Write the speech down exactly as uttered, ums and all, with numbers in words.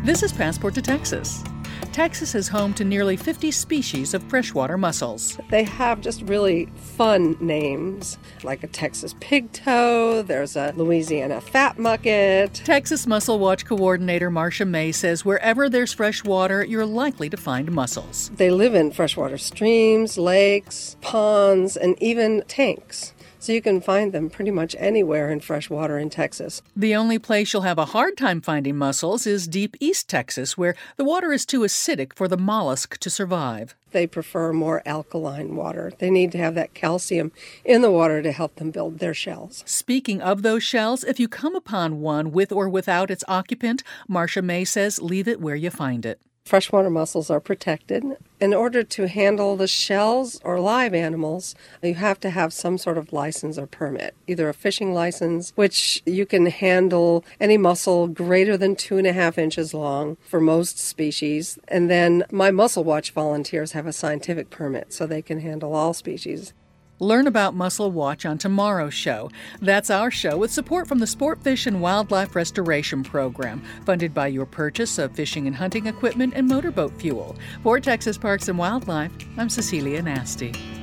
This is Passport to Texas. Texas is home to nearly fifty species of freshwater mussels. They have just really fun names, like a Texas pigtoe, there's a Louisiana fat mucket. Texas Mussel Watch Coordinator Marcia May says wherever there's fresh water, you're likely to find mussels. They live in freshwater streams, lakes, ponds, and even tanks. So you can find them pretty much anywhere in freshwater in Texas. The only place you'll have a hard time finding mussels is deep East Texas, where the water is too acidic for the mollusk to survive. They prefer more alkaline water. They need to have that calcium in the water to help them build their shells. Speaking of those shells, if you come upon one with or without its occupant, Marcia May says leave it where you find it. Freshwater mussels are protected. In order to handle the shells or live animals, you have to have some sort of license or permit, either a fishing license, which you can handle any mussel greater than two and a half inches long for most species. And then my Mussel Watch volunteers have a scientific permit, so they can handle all species. Learn about Mussel Watch on tomorrow's show. That's our show with support from the Sport Fish and Wildlife Restoration Program, funded by your purchase of fishing and hunting equipment and motorboat fuel. For Texas Parks and Wildlife, I'm Cecilia Nasty.